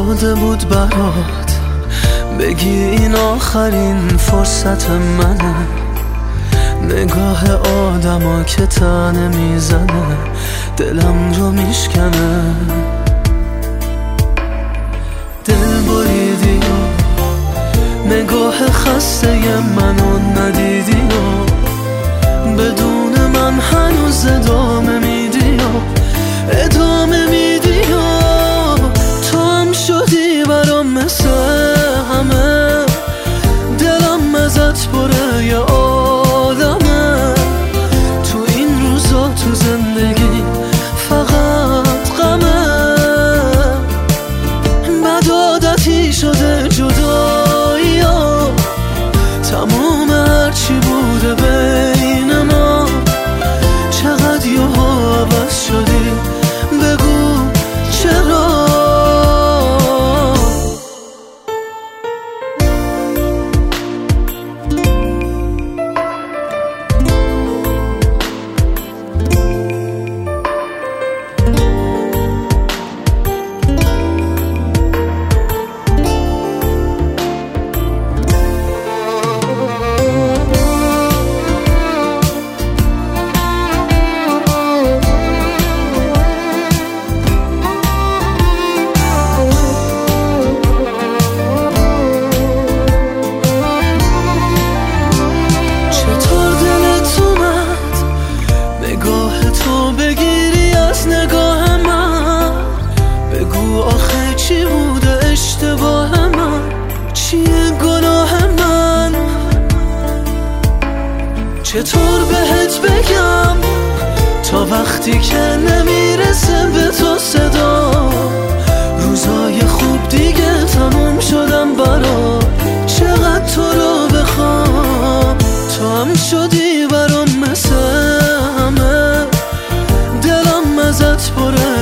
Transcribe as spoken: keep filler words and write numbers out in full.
شده بود برات بگی این آخرین فرصت منه. نگاه آدما که تنه میزنه دلم رو میشکنه. دل بریدی و نگاه خسته منو ندیدی و بدون من هنوز ادامه میدی و ادامه میدی و تو هم شدی برام مثل همه. دلم ازت پره یه آدمه. تو این روزا تو زندگی فقط غمه. بد عادتی شده جدایی ها تموم هرچی بوده بین ما. چقدر یهو عوض شدی بگو چرا. آخه چی بوده اشتباه من؟ چیه گناه من؟ چطور بهت بگم تا وقتی که نمیرسه به تو صدا. روزای خوب دیگه تموم شدم برا. چقدر تو رو بخوام تو هم شدی برام مثل همه. دلم ازت پره